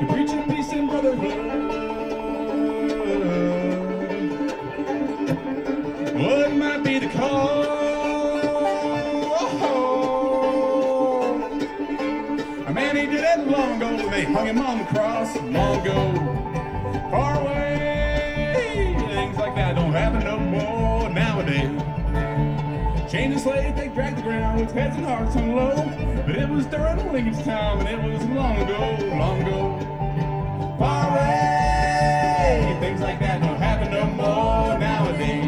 You're preaching peace and brotherhood. What might be the cause? A man, he did it long ago. They hung him on the cross long ago. Far away, things like that don't happen no more nowadays. Chained and slave, they dragged the ground with heads and hearts hung low. But it was during Lincoln's time, and it was long ago, long ago. Far away, things like that don't happen no more nowadays.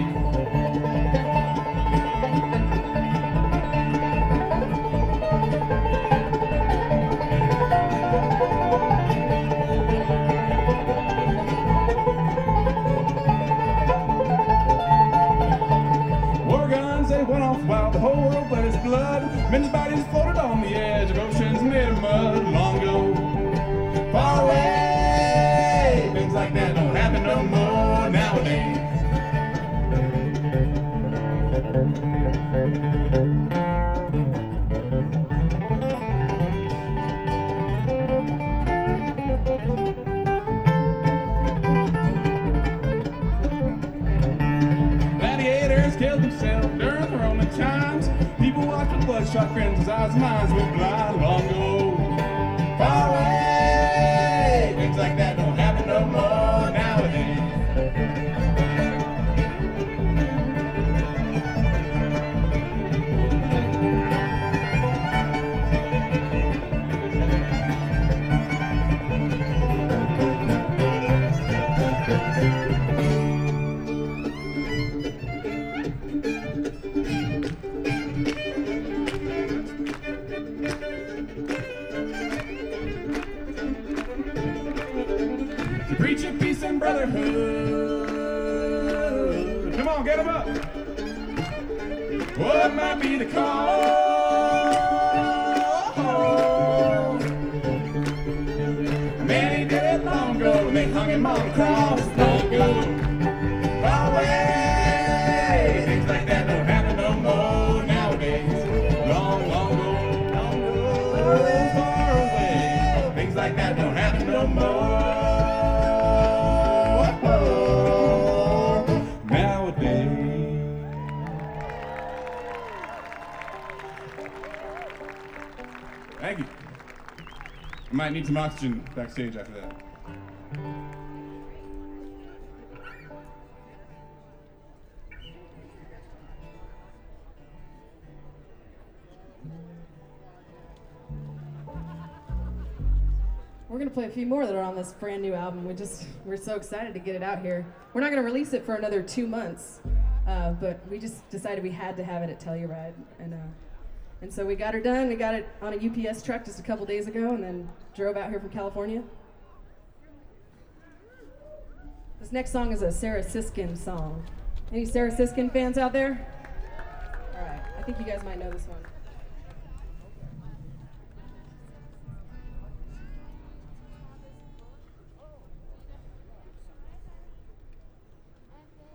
While the whole world bled his blood, men's bodies floated on the edge of oceans made of mud long ago. Far away, things like that don't happen no more nowadays. Gladiators killed themselves during the Roman times. People watched with bloodshot grins, his eyes and minds went blind long ago. Far away, things like that don't happen no more nowadays. Preaching peace and brotherhood. Come on, get them up. What might be the cause? Man, he did it long ago. They hung him on the cross long ago. Far away, things like that don't happen no more nowadays. Long, long ago, long ago, far away, things like that don't happen no more. Thank you. I might need some oxygen backstage after that. We're going to play a few more that are on this brand new album. We're so excited to get it out here. We're not going to release it for another 2 months, but we just decided we had to have it at Telluride. And so we got her done. We got it on a UPS truck just a couple days ago and then drove out here from California. This next song is a Sarah Siskin song. Any Sarah Siskin fans out there? All right, I think you guys might know this one.